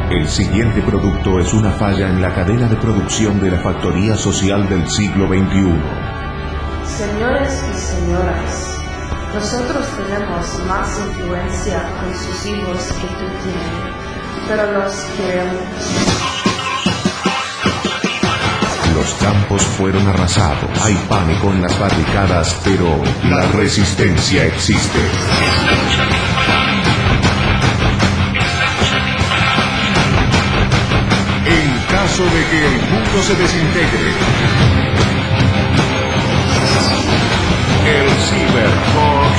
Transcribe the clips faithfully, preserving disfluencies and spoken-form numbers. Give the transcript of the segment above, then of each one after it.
El siguiente producto es una falla en la cadena de producción de la factoría social del siglo veintiuno. Señores y señoras, nosotros tenemos más influencia con sus hijos que tú tienes, pero los queremos. Los campos fueron arrasados, hay pánico en las barricadas, pero la resistencia existe. En caso de que el mundo se desintegre, el Cyberpunk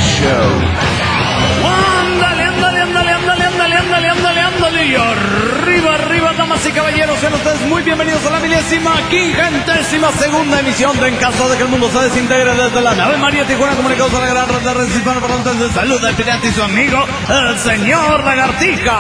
Show. ¡Ándale, ándale, ándale, ándale, ándale, ándale, ándale, ándale! Y arriba, arriba, damas y caballeros, sean ustedes muy bienvenidos a la milésima, quingentésima segunda emisión de En caso de que el mundo se desintegre desde la nave María Tijuana, comunicados a la gran red de redes hispano parlantes. Saluda el pirata y su amigo, el señor Lagartija.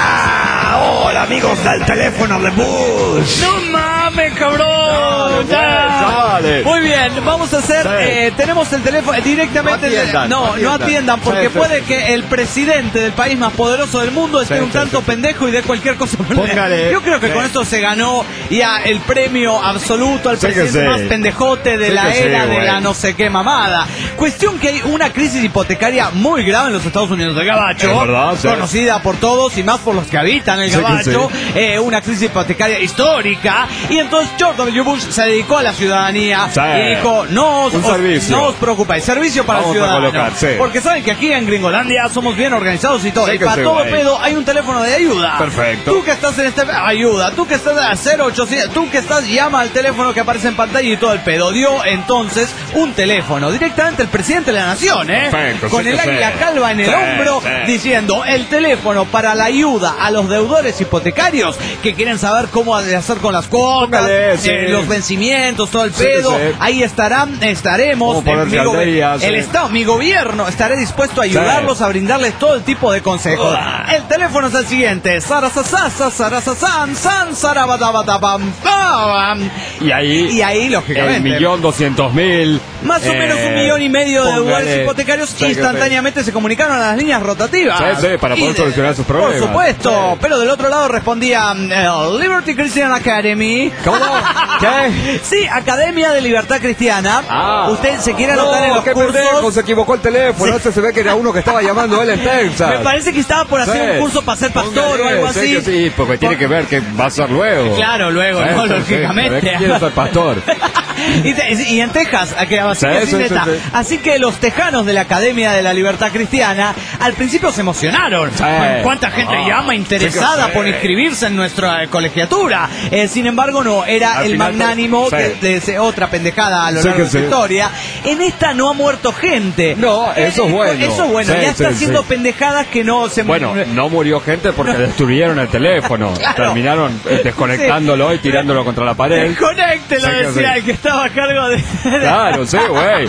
¡Ah! ¡Hola, amigos del teléfono de Bush! ¡No mames, cabrón! Dale, dale. Muy bien, vamos a hacer, Sí. eh, tenemos el teléfono eh, directamente. No atiendan, no, no no atiendan. atiendan, porque Sí, sí, puede sí. que el presidente del país más poderoso del mundo esté Sí, un sí, tanto sí. pendejo y dé cualquier cosa. Póngale. Yo creo que Sí. con esto se ganó ya el premio absoluto al Sí que presidente sí. más pendejote de Sí la que sí, era de güey. la no sé qué mamada. Cuestión que hay una crisis hipotecaria muy grave en los Estados Unidos del Gabacho, Es verdad, sí. conocida por todos y más por los que habitan el Sí que Gabacho, sí. eh, una crisis hipotecaria histórica, y entonces George W. Bush se dedicó a la ciudadanía Sí. y dijo, no os, Un os- servicio. no os preocupéis, servicio para Vamos el a ciudadano, colocar, sí. porque saben que aquí en Gringolandia somos bien organizados y todo, Sí y que para sí, todo güey. pedo hay un teléfono de ayuda. Perfecto. Tú que estás en este, ayuda, tú que estás a cero ochocientos, tú que estás, llama al teléfono que aparece en pantalla y todo el pedo. Dio entonces un teléfono directamente el presidente de la nación, ¿eh? Perfecto, Con sí el que águila sí. calva en el Sí, hombro, sí. diciendo el teléfono para la ayuda a los deudores hipotecarios que quieren saber cómo hacer con las cuotas, Póngale, sí. eh, los vencimientos, todo el Sí, pedo. sí. Ahí estarán, estaremos. Cómo poner eh, mi gobe- calderías, el sí. Estado, mi gobierno, estaré dispuesto a ayudarlos, a brindarles todo el tipo de consejos. Uah. El teléfono es el siguiente: sarasasasa, sarasasan, san, sarabadabadabam, pam. Y ahí, Y ahí, lógicamente, el millón doscientos mil. más o eh, menos un millón y medio de deudores póngale. hipotecarios Sí que sí. instantáneamente se comunicaron a las líneas rotativas. Sí, sí, para Y poder de- solucionar sus problemas. Por supuesto, Sí. pero del otro lado respondía eh, Liberty Christian Academy. ¿Cómo? ¿Qué? Sí, Academia de Libertad Cristiana. Ah. Usted se quiere anotar en No, los qué cursos. pendejo, se equivocó el teléfono. Sí. Ese se ve que era uno que estaba llamando a él en Texas. Me parece que estaba por hacer Sí. un curso para ser pastor Póngale, o algo sí así. que sí, porque tiene que ver que va a ser luego. Claro, luego, Sí, no, sí, lógicamente. sí, quiere ser pastor. y, te- y en Texas, a que así, Sí, que sí, sí, neta. sí, sí. Así que los tejanos de la Academia de la Libertad Cristiana al principio se emocionaron. Sí. ¿Cuánta gente Ah, llama interesada sí que sí. por inscribirse en nuestra eh, colegiatura? Eh, sin embargo, no, era Al el final, magnánimo sí. que de ese- otra pendejada a lo Sí largo que de su sí. historia. En esta no ha muerto gente. No, eso es bueno. Eso es bueno, Sí, ya está sí, haciendo sí. pendejadas que no se Bueno, no murió gente porque destruyeron el teléfono. Claro. Terminaron eh, desconectándolo y tirándolo contra la pared. Desconéctelo, Sí que decía sí. el que estaba a cargo de. Claro, sí, güey.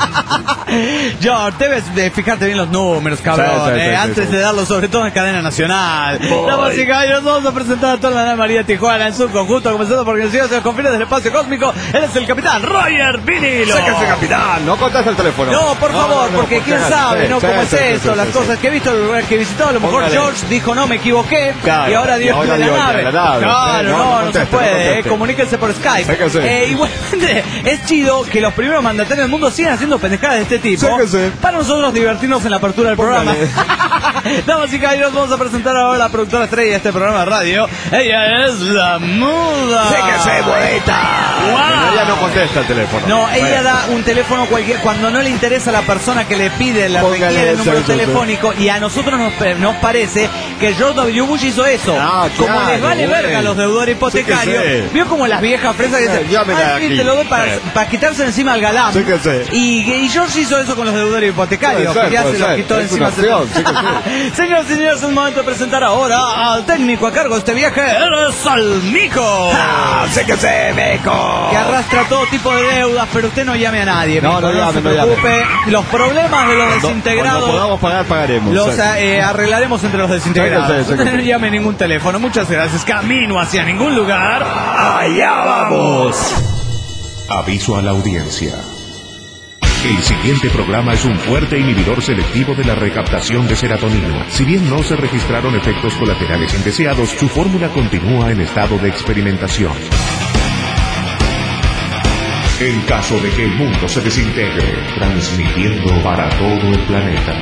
George, debes de fijarte bien los números, cabrón, Sí, sí, eh, sí, antes sí. de darlos, sobre todo en cadena nacional. Voy. Damas y caballeros, vamos a presentar a toda la Nave María Tijuana en su conjunto, comenzando por el señor de los confines del espacio cósmico. Él es el capitán Roger Vinilo. Sáquese, capitán. No contesta el teléfono. No, por favor, no, no, porque por quién si sabe, acaso. ¿no? Sí, ¿Cómo sí, es sí, esto? sí, Las sí, cosas sí. que he visto, el lugar que he visitado, a lo mejor Póngale. George dijo no, me equivoqué, Claro, y ahora y dio ahora de la dio el nave. de la nave. Claro, Sí, no, no, no, no se conteste, puede, no eh, conteste. comuníquense por Skype. Sí que sí. Eh, igualmente, es chido que los primeros mandatarios del mundo sigan haciendo pendejadas de este tipo. Sí que sí. Para nosotros divertirnos en la apertura del Póngale. programa. Damas y caballeros, vamos a presentar ahora a la productora estrella de este programa de radio. Ella es la muda. Sí que sí, bonita. Wow. Bueno, ella no contesta el teléfono. No, ella Bueno. da un teléfono cualquier cuando no le interesa a la persona que le pide, le Póngale requiere el número ese, ese, ese. telefónico, y a nosotros nos, pe- nos parece que George W. Bush hizo eso. Ah, Como claro, les vale güey. verga a los deudores hipotecarios, Sí que sí. vio como las viejas fresas que Eh, dicen, llámela "Ah, sí, aquí". te lo doy para, Eh. para quitarse encima al galán. Sí que sí. Y, y George hizo eso con los deudores hipotecarios, Puede ser, que ya puede se los ser. quitó Es encima. una opción, sí que sí. Señores y señores, es el momento de presentar ahora al técnico a cargo de este viaje, él es el Mico. Ah, sí que sí, meco. Que arrastra todo tipo de deudas, pero usted no llame a nadie. No, Mico, no llame, se no llame. preocupe. Los problemas de los Cuando- desintegrados Cuando podamos pagar, pagaremos. los Sí. eh, arreglaremos entre los desintegrados. Sí que sí, sí que Usted no sí. llame ningún teléfono. Muchas gracias. Camino hacia ningún lugar. Allá vamos. Aviso a la audiencia. El siguiente programa es un fuerte inhibidor selectivo de la recaptación de serotonina. Si bien no se registraron efectos colaterales indeseados, su fórmula continúa en estado de experimentación. En caso de que el mundo se desintegre, transmitiendo para todo el planeta.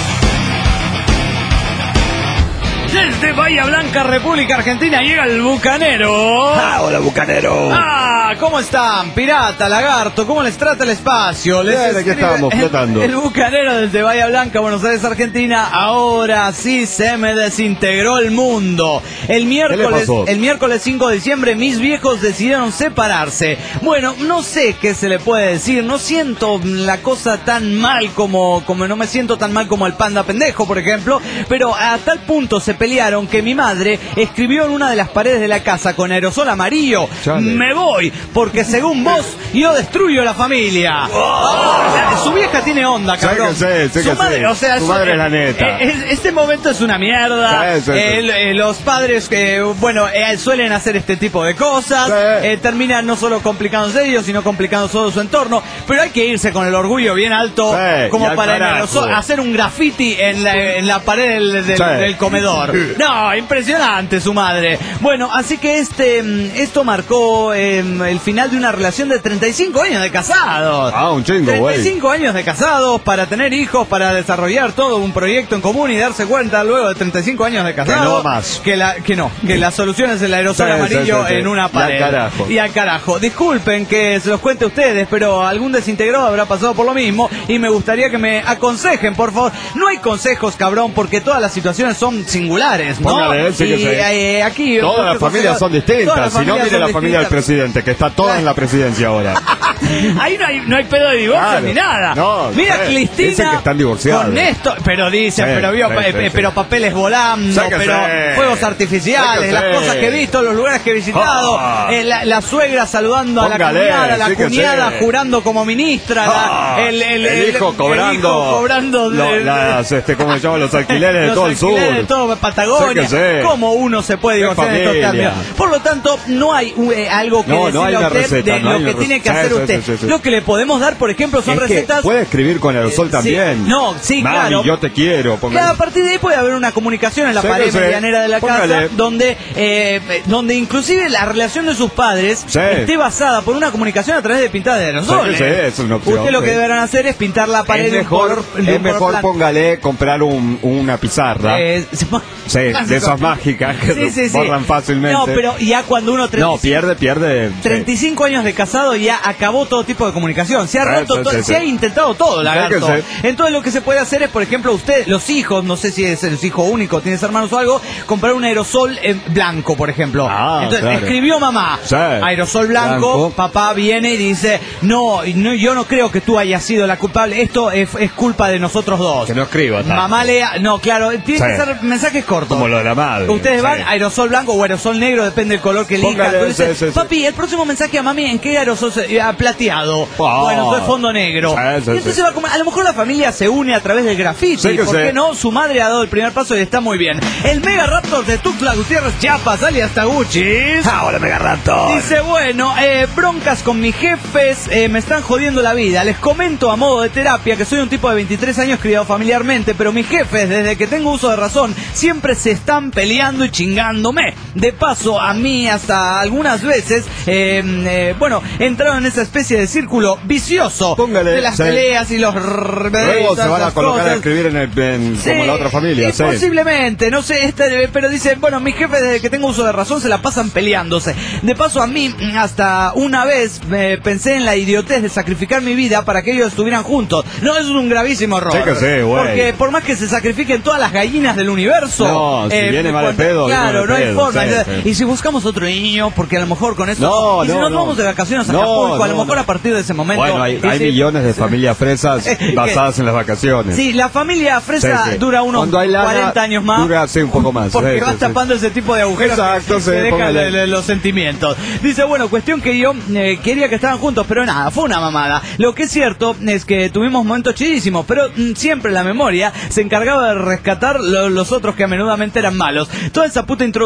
Desde Bahía Blanca, República Argentina, llega el Bucanero. Ah, hola, Bucanero. Ah, ¿cómo están? Pirata, lagarto, ¿cómo les trata el espacio? Les Bien, aquí estamos, flotando. El, el Bucanero desde Bahía Blanca, Buenos Aires, Argentina. Ahora sí se me desintegró el mundo. El miércoles, el miércoles cinco de diciembre, mis viejos decidieron separarse. Bueno, no sé qué se le puede decir. No siento la cosa tan mal como, como no me siento tan mal como el panda pendejo, por ejemplo. Pero a tal punto se pelearon que mi madre escribió en una de las paredes de la casa con aerosol amarillo: Chale. Me voy, porque según vos yo destruyo la familia. Oh. O sea, su vieja tiene onda, cabrón. Sé que sé, sé su que madre, sé. o sea, su es, madre es la neta. Es, este momento es una mierda. Sí, sí, sí. Eh, los padres, eh, bueno, eh, suelen hacer este tipo de cosas. Sí. Eh, terminan no solo complicándose ellos, sino complicando todo su entorno. Pero hay que irse con el orgullo bien alto, sí, como para en aerosol, hacer un graffiti en la, en la pared del, del, sí. del comedor. No, impresionante su madre. Bueno, así que este esto marcó eh, el final de una relación de treinta y cinco años de casados. Ah, un chingo, güey. treinta y cinco años de casados para tener hijos, para desarrollar todo un proyecto en común y darse cuenta luego de treinta y cinco años de casados. Que no más. Que, la, que no, que la solución es el aerosol sí, amarillo sí, sí, sí. en una pared. Y al carajo. Y al carajo. Disculpen que se los cuente a ustedes, pero algún desintegrado habrá pasado por lo mismo y me gustaría que me aconsejen, por favor. No hay consejos, cabrón, porque todas las situaciones son singulares, ¿no? Póngale, sí, y eh, aquí todas las familias son distintas. Si no, mire la familia del presidente, que está toda en la presidencia ahora. Ahí no hay, no hay pedo de divorcio claro. ni nada. No, mira, sí. Cristina. Dicen que están divorciados. Con esto, pero dicen, sí, pero vio, sí, pa, sí, eh, sí. pero papeles volando, Sáquese. pero fuegos artificiales, las cosas que he visto, los lugares que he visitado, oh. eh, la, la suegra saludando Póngale, a la cuñada, la sí cuñada jurando como ministra, oh. la, el, el, el, el, hijo cobrando, el hijo cobrando lo, de, las, este, ¿cómo se llaman? Los alquileres los de todo alquileres el sur, de todo Patagonia. ¿Cómo uno se puede divorciar en estos términos? Por lo tanto, no hay eh, algo que no, decirle no hay a usted receta, de no lo que tiene que sí, hacer sí, usted. Sí, sí, sí. Lo que le podemos dar, por ejemplo, son es recetas. Que puede escribir con aerosol eh, también. Sí. No, sí, Mami, claro. yo te quiero. Claro, a partir de ahí puede haber una comunicación en la sí, pared medianera de la Póngale. casa, donde, eh, donde inclusive la relación de sus padres sí. esté basada por una comunicación a través de pintadas de aerosol. Sí, sí, es una opción. Usted lo sí. que deberán hacer es pintar la pared es de mejor, un color, de es un mejor color póngale comprar un, una pizarra. Eh, sí, de esas mágicas que sí, se sí, borran sí. fácilmente. No, pero ya cuando uno treinta y cinco, no, pierde, pierde. treinta y cinco sí. años de casado ya acabó todo tipo de comunicación. Se ha roto, sí, todo, sí, se ha sí. intentado todo, lagarto. Sí, sí. Entonces lo que se puede hacer es, por ejemplo, usted, los hijos, no sé si es el hijo único, tienes hermanos o algo, comprar un aerosol en blanco, por ejemplo. Ah, Entonces claro. escribió mamá, sí. aerosol blanco, blanco, papá viene y dice, no, no, yo no creo que tú hayas sido la culpable, esto es, es culpa de nosotros dos. Que no escriba tanto. Mamá lea, no, claro, tiene sí. que ser mensajes cortos. Como lo de la madre. Ustedes sí. van, aerosol blanco o aerosol negro, depende del color que elija. Sí, sí, sí. Papi, el próximo mensaje a mami, ¿en qué aerosol se, eh, plateado? Oh. Bueno, entonces fondo negro. Sí, sí, y entonces sí. va a, comer, a lo mejor la familia se une a través del graffiti. Sí, ¿por qué sí. no? Su madre ha dado el primer paso y está muy bien. El Mega Raptor de Tuxtla Gutiérrez, Chiapas, alias Taguchis. Ah, hola, Mega Raptor. Dice, bueno, eh, broncas con mis jefes, eh, me están jodiendo la vida. Les comento a modo de terapia que soy un tipo de veintitrés años criado familiarmente, pero mis jefes, desde que tengo uso de razón, siempre se están peleando y chingándome. De paso, a mí hasta algunas veces, eh, eh, bueno, entraron en esa especie de círculo vicioso Póngale, de las sí. peleas y los... Luego se van a colocar cosas. a escribir en el, en, sí, como la otra familia. Sí. Posiblemente, no sé, este, pero dicen, bueno, mis jefes desde que tengo uso de razón se la pasan peleándose. De paso, a mí, hasta una vez eh, pensé en la idiotez de sacrificar mi vida para que ellos estuvieran juntos. No, eso es un gravísimo error. Sí que sí, güey. Porque por más que se sacrifiquen todas las gallinas del universo... No, si eh, viene mal de pedo... Claro, no hay pedo, forma. Sí, sí. Y si buscamos otro niño, porque a lo mejor con eso... No, y si no, nos no. vamos de vacaciones a no, Acapulco, no, a lo mejor no. a partir de ese momento... Bueno, hay, hay si, millones de familias fresas basadas en las vacaciones. Sí, la familia fresa sí, sí. dura unos lana, cuarenta años más. Dura, sí, un poco más. Porque sí, vas sí, tapando sí. ese tipo de agujeros Exacto, que, sí, que dejan póngale. los sentimientos. Dice, bueno, cuestión que yo eh, quería que estaban juntos, pero nada, fue una mamada. Lo que es cierto es que tuvimos momentos chidísimos, pero mm, siempre la memoria se encargaba de rescatar lo, los otros que a menudamente eran malos. Toda esa puta introducción es para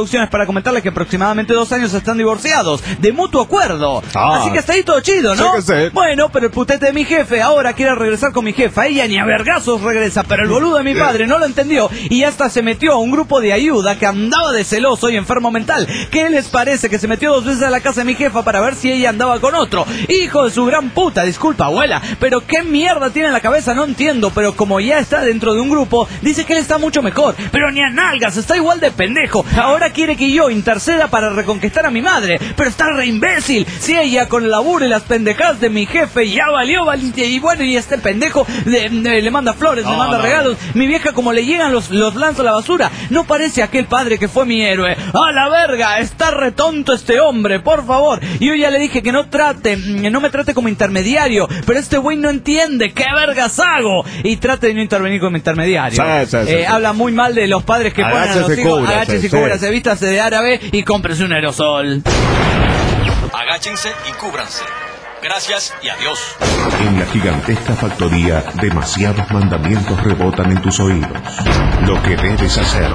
para comentarles que aproximadamente dos años están divorciados, de mutuo acuerdo. Ah, Así que hasta ahí todo chido, ¿no? Sí que sí. Bueno, pero el putete de mi jefe ahora quiere regresar con mi jefa. Ella ni a vergazos regresa, pero el boludo de mi padre no lo entendió y hasta se metió a un grupo de ayuda que andaba de celoso y enfermo mental. ¿Qué les parece que se metió dos veces a la casa de mi jefa para ver si ella andaba con otro? Hijo de su gran puta, disculpa abuela, pero qué mierda tiene en la cabeza, no entiendo, pero como ya está dentro de un grupo, dice que él está mucho mejor, pero ni a nalgas, está igual de pendejo. Ahora quiere que yo interceda para reconquistar a mi madre, pero está re imbécil. Si ella con el laburo y las pendejadas de mi jefe ya valió, valiente, y bueno, y este pendejo le, le, le manda flores, no, le manda no, regalos, no. Mi vieja como le llegan los, los lanza a la basura. No parece aquel padre que fue mi héroe. ¡A la verga! Está retonto este hombre, por favor. Y yo ya le dije que no trate, no me trate como intermediario, pero este güey no entiende. ¿Qué vergas hago? Y trate de no intervenir como intermediario. Sí, sí, sí, eh, sí. Habla muy mal de los padres que ponen a los hijos. Agáchese y cúbrase, vístase de árabe y cómprese un aerosol. Agáchense y cúbranse. Gracias y adiós. En la gigantesca factoría, demasiados mandamientos rebotan en tus oídos. Lo que debes hacer,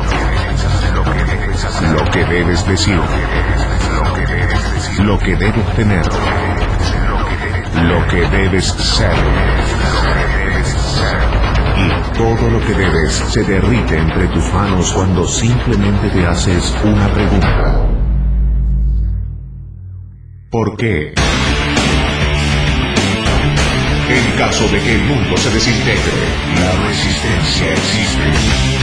lo que debes decir, lo que debes tener, lo que debes ser. Y todo lo que debes se derrite entre tus manos cuando simplemente te haces una pregunta. ¿Por qué? En caso de que el mundo se desintegre, la resistencia existe.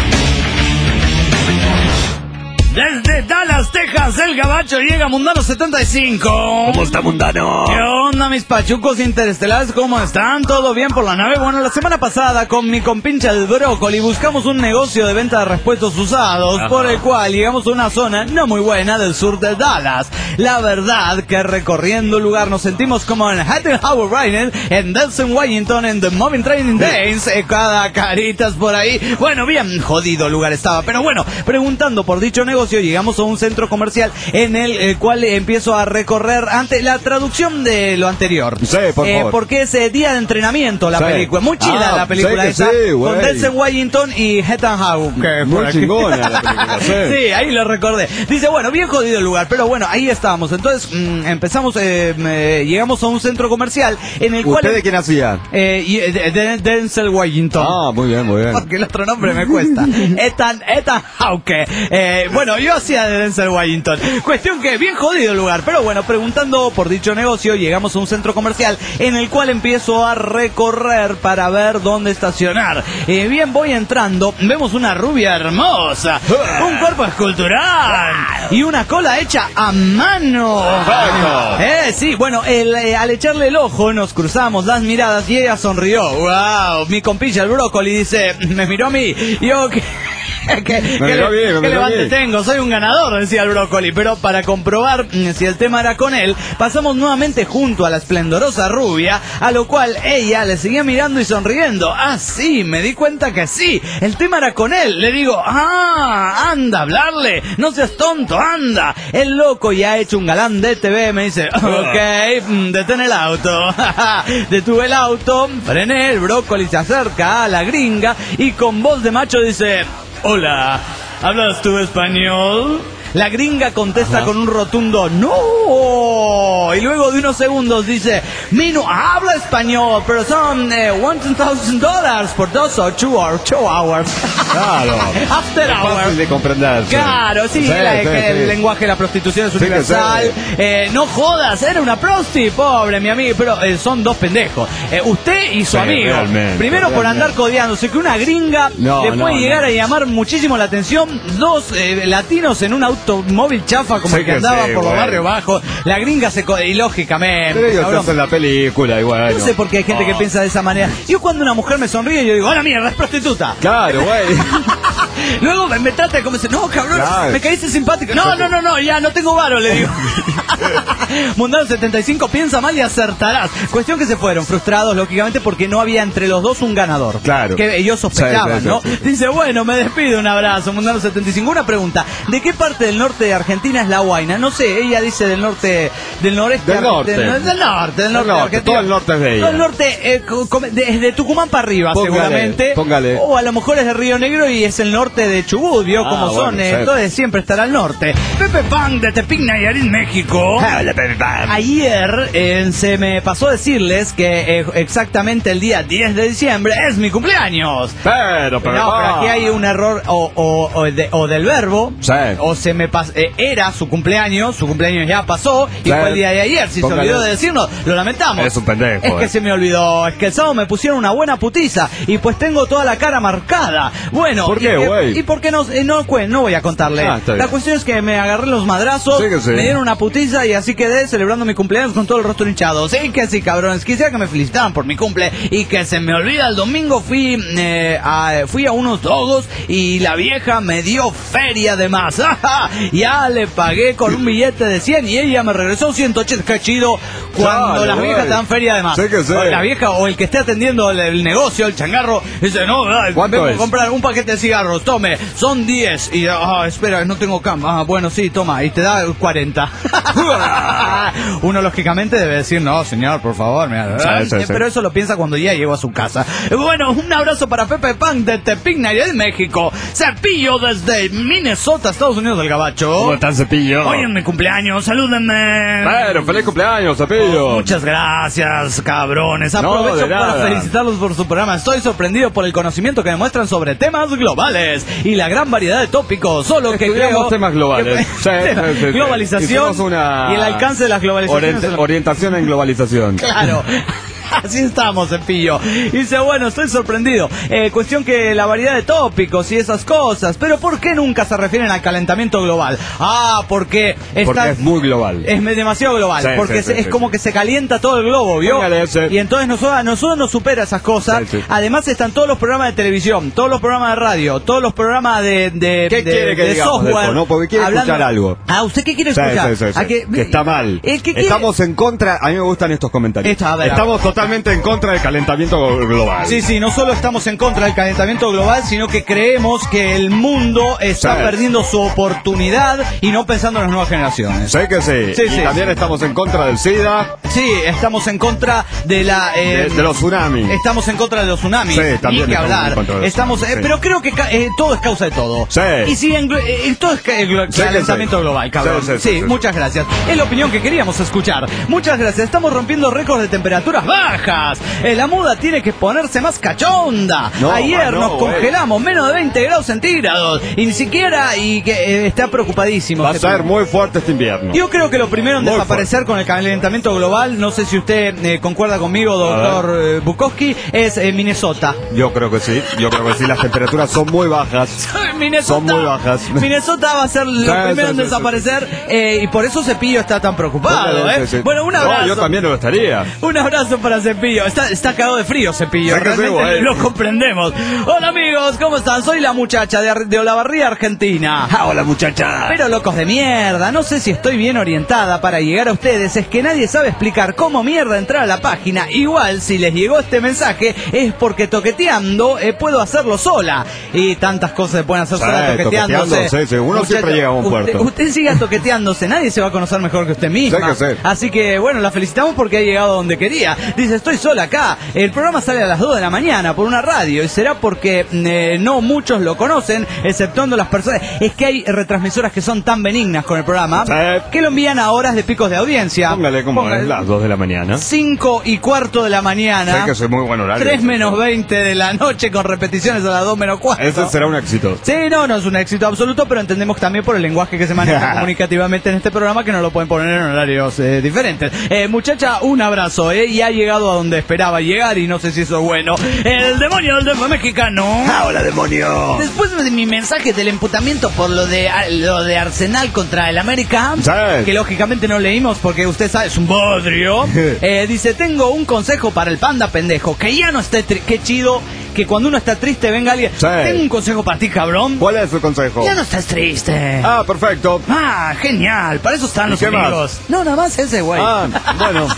Desde Dallas, Texas, el gabacho llega Mundano setenta y cinco. ¿Cómo está Mundano? ¿Qué onda, mis pachucos interestelares? ¿Cómo están? ¿Todo bien por la nave? Bueno, la semana pasada con mi compincha el Brócoli buscamos un negocio de venta de repuestos usados. Ajá. Por el cual llegamos a una zona no muy buena del sur de Dallas. La verdad que recorriendo el lugar nos sentimos como en Hattenhauer Rainer, en Delson, Washington, en The Moving Training Days, eh, cada caritas por ahí. Bueno, bien jodido lugar estaba, pero bueno, preguntando por dicho negocio, llegamos a un centro comercial en el, el cual empiezo a recorrer ante la traducción de lo anterior. Sí, por eh, favor. Porque es eh, día de entrenamiento la sí. película. Muy chida ah, la película esa. Sí, con Denzel Washington y Hattenhauer. Muy chingona la película. Sí. Sí, ahí lo recordé. Dice, bueno, bien jodido el lugar, pero bueno, ahí estábamos. Entonces mmm, empezamos, eh, eh, llegamos a un centro comercial en el cual... ¿Usted de quién hacía? Eh, de, de, de Denzel Washington. Ah, muy bien, muy bien. Porque el otro nombre me cuesta. Ethan, Ethan Hauke. Eh, bueno, yo hacía de Denzel Washington. Cuestión que bien jodido el lugar, pero bueno, preguntando por dicho negocio, llegamos a un centro comercial en el cual empiezo a recorrer para ver dónde estacionar. Eh, bien voy entrando, vemos una rubia hermosa, un cuerpo escultural y una cola hecha a mano. Eh, sí, bueno, el, eh, al echarle el ojo nos cruzamos las miradas y ella sonrió. Wow, mi compilla el Brócoli dice, me miró a mí, yo que... que, que, le, bien, que levante bien. Tengo, soy un ganador, decía el Brócoli. Pero para comprobar si el tema era con él, pasamos nuevamente junto a la esplendorosa rubia, a lo cual ella le seguía mirando y sonriendo. Ah, sí, me di cuenta que sí, el tema era con él. Le digo, ah, anda a hablarle, no seas tonto, anda. El loco ya ha hecho un galán de T V, me dice, ok, detén el auto. Detuve el auto, frené, el Brócoli se acerca a la gringa y con voz de macho dice, hola, ¿hablas tú español? La gringa contesta Ajá. con un rotundo ¡no! Y luego de unos segundos dice, Mino, habla español, pero son eh, one thousand dollars por dos o two hours. Two hours. Claro. After es hours. Fácil de comprender. Claro, sí, sí, la, sí, que sí. el lenguaje de la prostitución es sí, universal. Sí. Eh, no jodas, era una prosti, pobre mi amigo, pero eh, son dos pendejos. Eh, usted y su sí, amigo. Realmente, Primero realmente. Por andar codeándose, que una gringa no, le puede no, llegar no. a llamar muchísimo la atención. Dos eh, latinos en un automóvil chafa como sí el que, que andaba sí, por bueno. los barrios bajos. La gringa se code... Y lógicamente. Pero ellos te hacen la película igual. No sé por qué hay gente oh. que piensa de esa manera. Yo cuando una mujer me sonríe, yo digo, ¡hola mierda, es prostituta! Claro, güey. Luego me, me trata de como dice, no, cabrón, claro. me caíste simpático. No, no, no, no, ya no tengo varo, le digo. Mundano setenta y cinco, piensa mal y acertarás. Cuestión que se fueron frustrados, lógicamente, porque no había entre los dos un ganador. Claro. Que ellos sospechaban, sí, sí, ¿no? Sí, sí. Dice, bueno, me despido, un abrazo. Mundano setenta y cinco. Una pregunta, ¿de qué parte del norte de Argentina es la Huayna? No sé, ella dice del norte, del noreste. Del norte. Del, del norte, del norte, del norte, norte todo el norte es de ella. Todo el norte, eh, de, de Tucumán para arriba, póngale, seguramente. Póngale. O a lo mejor es de Río Negro y es el norte norte de Chubut, vio ah, cómo bueno, son, eh, entonces siempre estará al norte. Pepe Pan de Tepic Nayarit, México. Hola, Pepe Pan. Ayer eh, se me pasó decirles que eh, exactamente el día diez de diciembre es mi cumpleaños. Pero, pero, no, pero aquí hay un error o, o, o, de, o del verbo, sí. o se me pas eh, era su cumpleaños, su cumpleaños ya pasó y sí. fue el día de ayer. Si Póngale. se olvidó de decirnos, lo lamentamos. Es un pendejo. Es que eh. se me olvidó, es que el sábado me pusieron una buena putiza y pues tengo toda la cara marcada. Bueno, ¿por qué, güey? ¿Y, y por qué no, eh, no, no voy a contarle? Ah, la cuestión es que me agarré los madrazos, sí sí. me dieron una putiza y así quedé celebrando mi cumpleaños con todo el rostro hinchado. Sí que sí, cabrones, quisiera que me felicitaran por mi cumple y que se me olvida, el domingo fui, eh, a, fui a unos dogos y la vieja me dio feria de más. Ya le pagué con un billete de cien y ella me regresó ciento ochenta. Qué chido cuando Dale, las viejas te dan feria de más. Sí que sí. O la vieja o el que esté atendiendo el, el negocio, el changarro, dice, no, vengo a comprar un paquete de cigarros, tome, son diez. Y, ah, espera, no tengo cama. Ah, bueno, sí, toma, y te da cuarenta. Uno lógicamente debe decir, no, señor, por favor. Me sí, sí, sí. Pero eso lo piensa cuando ya llegó a su casa. Bueno, un abrazo para Pepe Pan de Tepic Nayarit, México. Cepillo desde Minnesota, Estados Unidos del Gabacho. ¿Cómo están, Cepillo? Hoy es mi cumpleaños, salúdenme. Bueno, feliz cumpleaños, Cepillo. Oh, muchas gracias, cabrones. Aprovecho no, para felicitarlos por su programa. Estoy sorprendido por el conocimiento que demuestran sobre temas globales y la gran variedad de tópicos. Solo que creo temas globales. Que, sí, sí, sí, globalización una y el alcance de las globalizaciones. Orient, orientación en globalización. Claro. Así estamos, Cepillo. Dice, bueno, estoy sorprendido. Eh, cuestión que la variedad de tópicos y esas cosas. Pero ¿por qué nunca se refieren al calentamiento global? Ah, porque está, porque es muy global. Es demasiado global. Sí, porque sí, sí, es sí, como sí. que se calienta todo el globo, ¿vio? Ese. Y entonces nosotros, nosotros nos supera esas cosas. Sí, sí. Además están todos los programas de televisión, todos los programas de radio, todos los programas de, de, ¿Qué de, quiere que de software. Eso, ¿no? Porque quiere hablando... escuchar algo. Ah, ¿usted qué quiere escuchar? Sí, sí, sí, sí. Que... que está mal. ¿El que Estamos quiere... en contra, a mí me gustan estos comentarios. Esto, a ver, Estamos a ver. totalmente en contra del calentamiento global. Sí, sí, no solo estamos en contra del calentamiento global, sino que creemos que el mundo está sí. perdiendo su oportunidad y no pensando en las nuevas generaciones. Sí que sí. sí y sí. también estamos en contra del SIDA. Sí, estamos en contra de la... Eh, de, de los tsunamis. Estamos en contra de los tsunamis. Sí, también. Ni que hablar. Estamos, eh, sí. Pero creo que eh, todo es causa de todo. Sí. Y si en, eh, todo es el sí, calentamiento sí. global, cabrón. Sí, sí, sí, sí, sí, muchas gracias. Es la opinión que queríamos escuchar. Muchas gracias. Estamos rompiendo récords de temperaturas bajas. Eh, la muda tiene que ponerse más cachonda. No, Ayer no, nos congelamos, wey. menos de veinte grados centígrados. Y ni siquiera, y que eh, está preocupadísimo. Va a ser muy fuerte este invierno. Yo creo que lo primero en muy desaparecer fuerte. Con el calentamiento global, no sé si usted eh, concuerda conmigo, doctor eh, Bukowski, es eh, Minnesota. Yo creo que sí, yo creo que sí, las temperaturas son muy bajas. Minnesota, son muy bajas. Minnesota va a ser lo sí, primero sí, en sí, desaparecer sí, sí. Eh, y por eso Cepillo está tan preocupado. Sí, ¿eh? sí, sí. Bueno, un abrazo. No, yo también lo estaría. Un abrazo para Cepillo. Está, está cagado de frío, Cepillo. Sí, realmente sí, lo comprendemos. Hola amigos, ¿cómo están? Soy la muchacha de, de Olavarría, Argentina. Ah, hola muchacha. Pero locos de mierda, no sé si estoy bien orientada para llegar a ustedes. Es que nadie sabe explicar cómo mierda entrar a la página. Igual, si les llegó este mensaje, es porque toqueteando eh, puedo hacerlo sola. Y tantas cosas se pueden hacer sí, sola toqueteándose. Sí, sí, uno muchacha, siempre llega a un puerto. Usted, usted siga toqueteándose, nadie se va a conocer mejor que usted misma. Sí que sí. Así que, bueno, la felicitamos porque ha llegado donde quería. Dice, estoy sola acá. El programa sale a las dos de la mañana por una radio. Y será porque eh, no muchos lo conocen, exceptuando las personas. Es que hay retransmisoras que son tan benignas con el programa sí. que lo envían a horas de picos de audiencia. Póngale como Póngale. Es las dos de la mañana. cinco y cuarto de la mañana. Sé que soy muy buen horario. tres menos veinte de la noche con repeticiones a las dos menos cuarto. Ese será un éxito. Sí, no, no es un éxito absoluto, pero entendemos también por el lenguaje que se maneja comunicativamente en este programa que no lo pueden poner en horarios eh, diferentes. Eh, muchacha, un abrazo, eh, y ha llegado a donde esperaba llegar y no sé si eso es bueno. El demonio del demonio mexicano. Ah, hola demonio. Después de mi mensaje del emputamiento por lo de lo de Arsenal contra el América, sí. que lógicamente no leímos porque usted sabe, es un bodrio, eh, dice, tengo un consejo para el panda pendejo, que ya no esté, tri- qué chido que cuando uno está triste venga alguien. Sí. Tengo un consejo para ti, cabrón. ¿Cuál es su consejo? Ya no estás triste. Ah, perfecto. Ah, genial. Para eso están los amigos. Más? No, nada más ese, güey. Ah, bueno.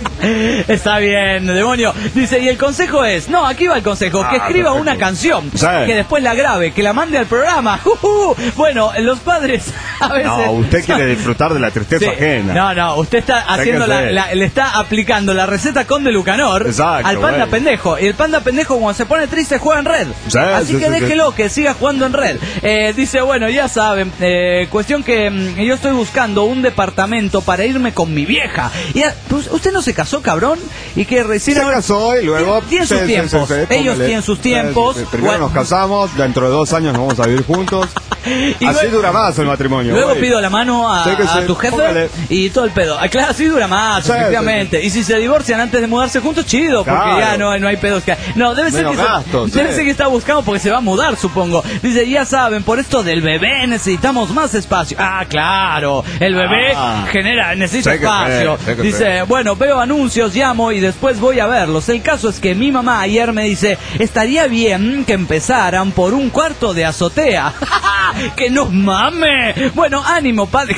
Está bien, demonio. Dice, y el consejo es, no, aquí va el consejo, ah, que escriba perfecto. Una canción, sí. que después la grabe, que la mande al programa. Uh, uh. Bueno, los padres a veces... No, usted quiere disfrutar de la tristeza sí. ajena. No, no, usted está haciendo la, la, le está aplicando la receta Conde Lucanor Exacto, al panda güey. pendejo. Y el panda pendejo cuando se pone triste, juega en red. Sí, Así sí, que sí, déjelo sí. que siga jugando en red. Eh, dice, bueno, ya saben, eh, cuestión que mm, yo estoy buscando un departamento para irme con mi vieja. Y, pues, ¿usted no se casó, cabrón? Y que recién se ahora... casó y luego... Tienen sus tiempos. Sí, sí, sí, Ellos tienen sus tiempos. Sí, sí. Primero bueno. nos casamos, dentro de dos años nos vamos a vivir juntos. Y así luego, dura más el matrimonio. Luego güey. pido la mano a, sí a sí. tu jefe Póngale. y todo el pedo. Ah, claro, así dura más, sí, efectivamente. Sí, sí. Y si se divorcian antes de mudarse juntos, chido, porque claro. ya no, no hay pedos que... No, debe ser que, gasto, se, sí. debe ser que está buscando porque se va a mudar, supongo. Dice, ya saben, por esto del bebé necesitamos más espacio. Ah, claro, el bebé ah. genera, necesita sé espacio. Fe, dice, fe. bueno, veo anuncios, llamo y después voy a verlos. El caso es que mi mamá ayer me dice, estaría bien que empezaran por un cuarto de azotea. ¡Que no mame! Bueno, ánimo, padre.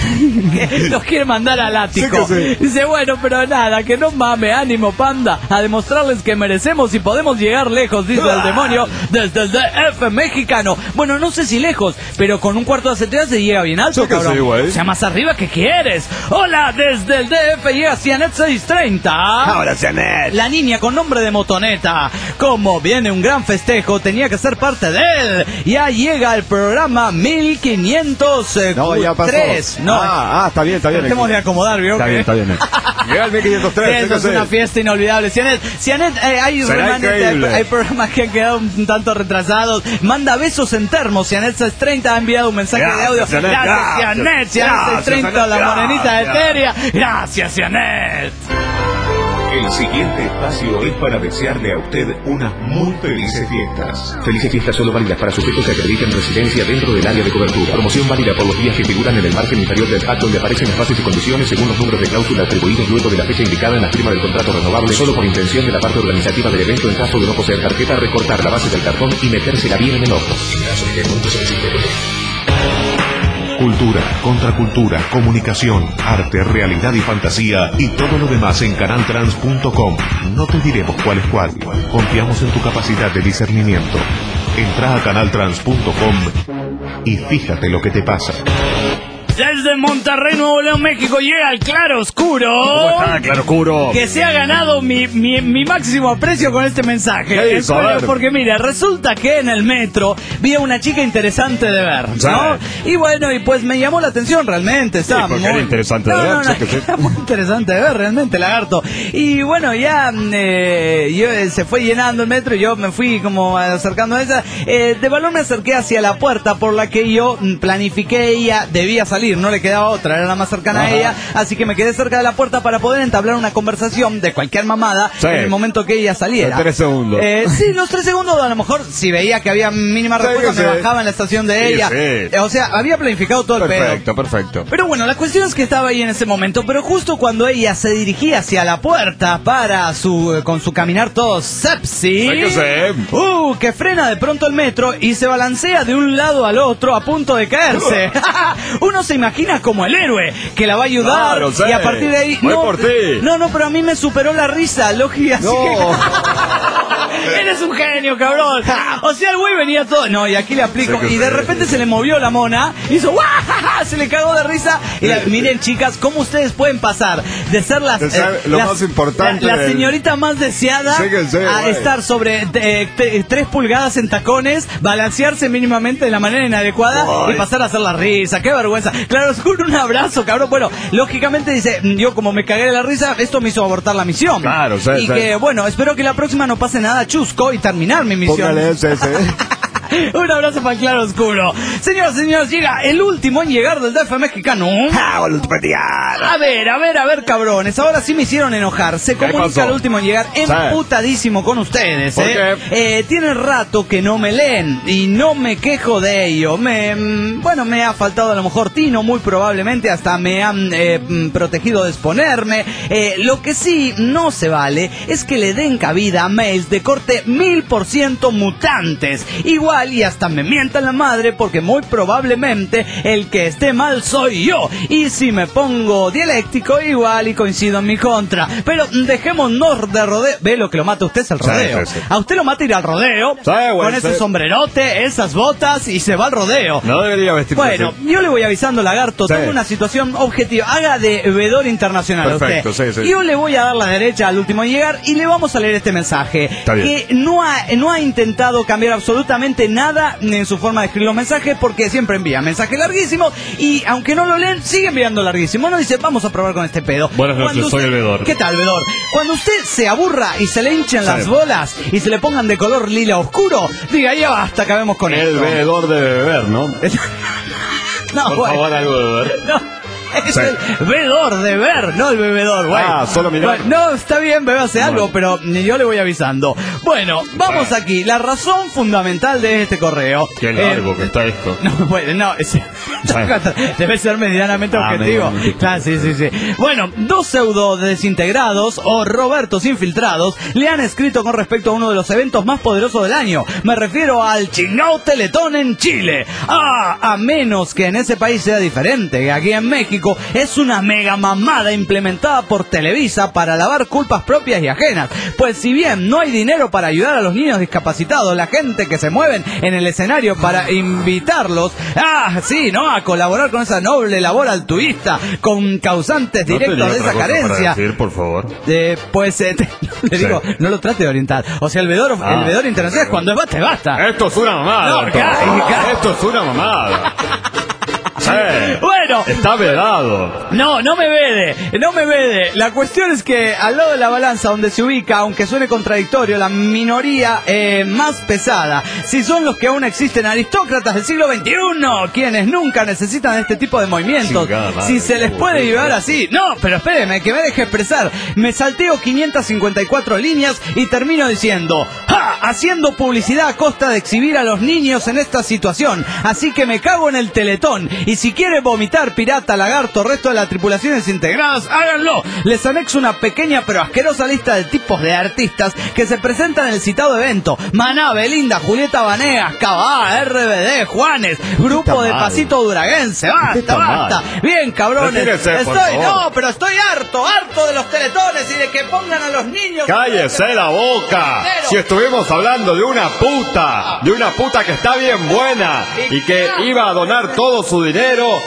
Que nos quiere mandar al ático. Sí sí. Dice, bueno, pero nada, que no mame, ánimo, panda, a demostrarles que merecemos y podemos llegar lejos, dice el demonio desde el D F mexicano. Bueno, no sé si lejos, pero con un cuarto de azotea se llega bien alto, sí cabrón. Sí, o sea, más arriba que quieres. Hola, desde el D F llega Cianet seiscientos treinta. Hola, Cianet. La niña con nombre de motoneta. Como viene un gran festejo, tenía que ser parte de él. Ya llega el programa mil quinientos tres. No, ya pasó. No, Ah, ah, está bien, está bien. Tratemos de acomodar, ¿vio? Está bien, está bien. Llega el mil quinientos tres. Eso es una fiesta inolvidable. Cianet, Cianet eh, hay, hay, hay programas que han quedado un tanto retrasados. Manda besos en termos. Cianet seiscientos treinta ha enviado un mensaje gracias, de audio. Cianet, gracias, Cianet. Cianet seiscientos treinta, la monedita de Eteria. Gracias, Cianet. El siguiente espacio es para desearle a usted unas muy felices fiestas. Felices fiestas solo válidas para sujetos que acrediten residencia dentro del área de cobertura. Promoción válida por los días que figuran en el margen inferior del pack donde aparecen las bases y condiciones según los números de cláusula atribuidos luego de la fecha indicada en la firma del contrato renovable, solo por intención de la parte organizativa del evento en caso de no poseer tarjeta, recortar la base del cartón y metérsela bien en el ojo. Cultura, contracultura, comunicación, arte, realidad y fantasía y todo lo demás en canal trans punto com. No te diremos cuál es cuál. Confiamos en tu capacidad de discernimiento. Entra a canal trans punto com y fíjate lo que te pasa. Desde Monterrey, Nuevo León, México, llega el Claro Oscuro. ¿Cómo está, Claro Oscuro? Que se ha ganado mi, mi, mi máximo aprecio con este mensaje. Eso, porque, porque mira, resulta que en el metro vi a una chica interesante de ver, ¿no? ¿Sabe? Y bueno, y pues me llamó la atención realmente. Estaba sí, muy era interesante no, de ver. No, no, sí, era muy interesante de ver, realmente, lagarto. Y bueno, ya eh, yo, eh, se fue llenando el metro y yo me fui como acercando a esa. Eh, de balón me acerqué hacia la puerta por la que yo planifiqué ella debía salir. No le quedaba otra, era la más cercana Ajá. a ella, así que me quedé cerca de la puerta para poder entablar una conversación de cualquier mamada sí. en el momento que ella saliera. Los tres segundos. Eh, sí, los tres segundos, a lo mejor si veía que había mínima sí, respuesta, me sí. bajaba en la estación de sí, ella. Sí. O sea, había planificado todo perfecto, el pedo. Perfecto, perfecto. Pero bueno, la cuestión es que estaba ahí en ese momento, pero justo cuando ella se dirigía hacia la puerta para su con su caminar todo sepsi, uh, que frena de pronto el metro y se balancea de un lado al otro a punto de caerse. Uno se imagina como el héroe que la va a ayudar claro, sí. y a partir de ahí no, por ti. no, no, pero a mí me superó la risa, lógica, así no. que eres un genio, cabrón. O sea, el güey venía todo, no, y aquí le aplico sí, y de repente sí. se le movió la mona, hizo ¡guau! Se le cagó de risa y la, miren, chicas, cómo ustedes pueden pasar de ser las, de ser eh, lo las, más importante la, la señorita más deseada sí, sí, a güey. estar sobre eh, t- tres pulgadas en tacones, balancearse mínimamente de la manera inadecuada Ay. y pasar a hacer la risa. Qué vergüenza. Claro, Oscuro, un abrazo, cabrón. Bueno, lógicamente dice, yo como me cagué de la risa, esto me hizo abortar la misión. Claro, sí, Y sí. que, bueno, espero que la próxima no pase nada chusco y terminar mi misión. Póngale ese, ese. Un abrazo para el Claro Oscuro. Señoras y señores, llega el último en llegar del D F mexicano. ¡Ah, el último en llegar! A ver, a ver, a ver, cabrones. Ahora sí me hicieron enojar. Se comunica el último en llegar emputadísimo con ustedes. ¿Por eh. qué? Eh, tiene rato que no me leen y no me quejo de ello. Me, bueno, me ha faltado a lo mejor tino, muy probablemente hasta me han eh, protegido de exponerme. Eh, lo que sí no se vale es que le den cabida a mails de corte mil por ciento mutantes. Igual igual y hasta me mientan la madre porque muy probablemente el que esté mal soy yo. Y si me pongo dialéctico, igual y coincido en mi contra. Pero dejémonos de rodeo. Ve, lo que lo mata a usted es el rodeo. Sí, sí, sí. A usted lo mata ir al rodeo, sí, bueno, con ese sí. sombrerote, esas botas y se va al rodeo. No debería vestirse. Bueno, así. Yo le voy avisando, lagarto, sí. Tengo una situación objetiva. Haga de veedor internacional. Perfecto, usted. Sí, sí. Yo le voy a dar la derecha al último en llegar y le vamos a leer este mensaje. Está bien. Que no ha, no ha intentado cambiar absolutamente nada en su forma de escribir los mensajes, porque siempre envía mensajes larguísimos y aunque no lo leen, sigue enviando larguísimo. No dice, vamos a probar con este pedo. Buenas noches, usted, soy el veedor. ¿Qué tal, veedor? Cuando usted se aburra y se le hinchen sí. las bolas y se le pongan de color lila oscuro, diga, ya basta, acabemos con el esto. El veedor de beber, ¿no? No, por bueno. favor, algo de beber. No. Es sí. el vedor de ver, no el bebedor, güey. Ah, solo mirar. Bueno, no, está bien, bebase bueno. algo, pero yo le voy avisando. Bueno, vamos bueno. aquí. La razón fundamental de este correo. Qué largo eh, que está esto. No, bueno, no, es, debe ser medianamente ah, objetivo. Medianamente. Claro, sí, sí, sí. Bueno, dos pseudo desintegrados o Robertos infiltrados le han escrito con respecto a uno de los eventos más poderosos del año. Me refiero al chingao Teletón en Chile. Ah, a menos que en ese país sea diferente, que aquí en México es una mega mamada implementada por Televisa para lavar culpas propias y ajenas. Pues si bien no hay dinero para ayudar a los niños discapacitados, la gente que se mueven en el escenario para invitarlos, ah, sí, ¿no? A colaborar con esa noble labor altruista con causantes directos ¿No de esa carencia. Para decir, por favor? Eh, pues eh, te, le sí. digo, no lo trate de orientar. O sea, el vedor, ah, el vedor internacional es cuando es basta, basta. Esto es una mamada. No, ca- ca- Esto es una mamada. Sí. Bueno, está vedado. No, no me vede, no me vede. La cuestión es que al lado de la balanza donde se ubica, aunque suene contradictorio, la minoría eh, más pesada, si son los que aún existen aristócratas del siglo veintiuno, quienes nunca necesitan este tipo de movimientos, Chingada, si se les puede llevar así. No, pero espéreme, que me deje expresar. Me salteo quinientas cincuenta y cuatro líneas y termino diciendo, ¡ja! Haciendo publicidad a costa de exhibir a los niños en esta situación. Así que me cago en el Teletón. Y si quiere vomitar, pirata, lagarto, resto de las tripulaciones integradas, háganlo. Les anexo una pequeña pero asquerosa lista de tipos de artistas que se presentan en el citado evento. Maná, Belinda, Julieta Vanegas, Cabá, R B D, Juanes, Grupo de Pasito Duraguense. Basta, basta. Bien, cabrones. Estoy, no, pero estoy harto, harto de los teletones y de que pongan a los niños. ¡Cállese la boca! Si estuvimos hablando de una puta, de una puta que está bien buena y que iba a donar todo su dinero